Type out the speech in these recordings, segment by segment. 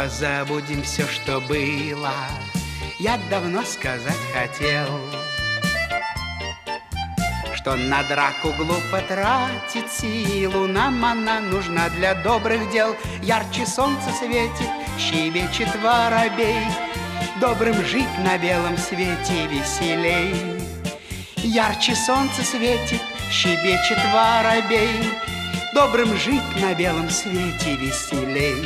позабудем все, что было. Я давно сказать хотел, что на драку глупо тратить силу. Нам она нужна для добрых дел. Ярче солнце светит, щебечет воробей. Добрым жить на белом свете веселей. Ярче солнце светит, щебечет воробей. Добрым жить на белом свете веселей.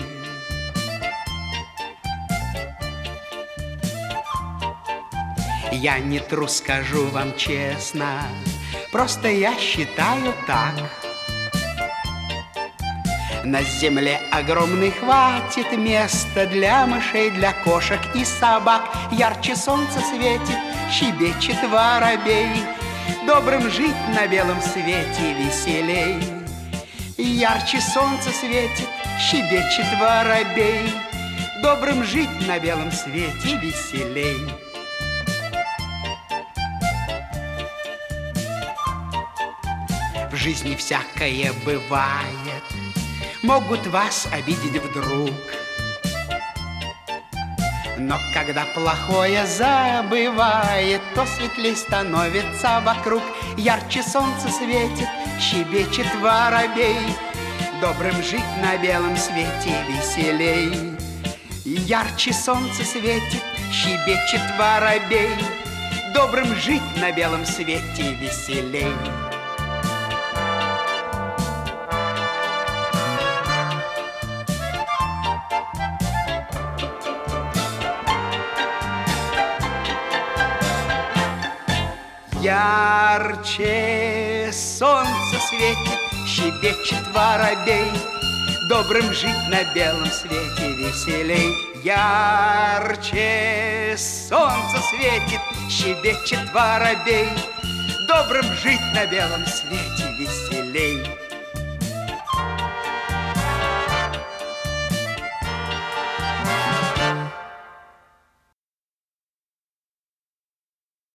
Я не трус, скажу вам честно, просто я считаю так. На земле огромной хватит места для мышей, для кошек и собак. Ярче солнце светит, щебечет воробей. Добрым жить на белом свете веселей. Ярче солнце светит, щебечет воробей. Добрым жить на белом свете веселей. В жизни всякое бывает, могут вас обидеть вдруг. Но когда плохое забывает, то светлей становится вокруг. Ярче солнце светит, щебечет воробей. Добрым жить на белом свете веселей. Ярче солнце светит, щебечет воробей. Добрым жить на белом свете веселей. Ярче солнце светит, щебечет воробей. Добрым жить на белом свете веселей. Ярче солнце светит, щебечет воробей. Добрым жить на белом свете веселей.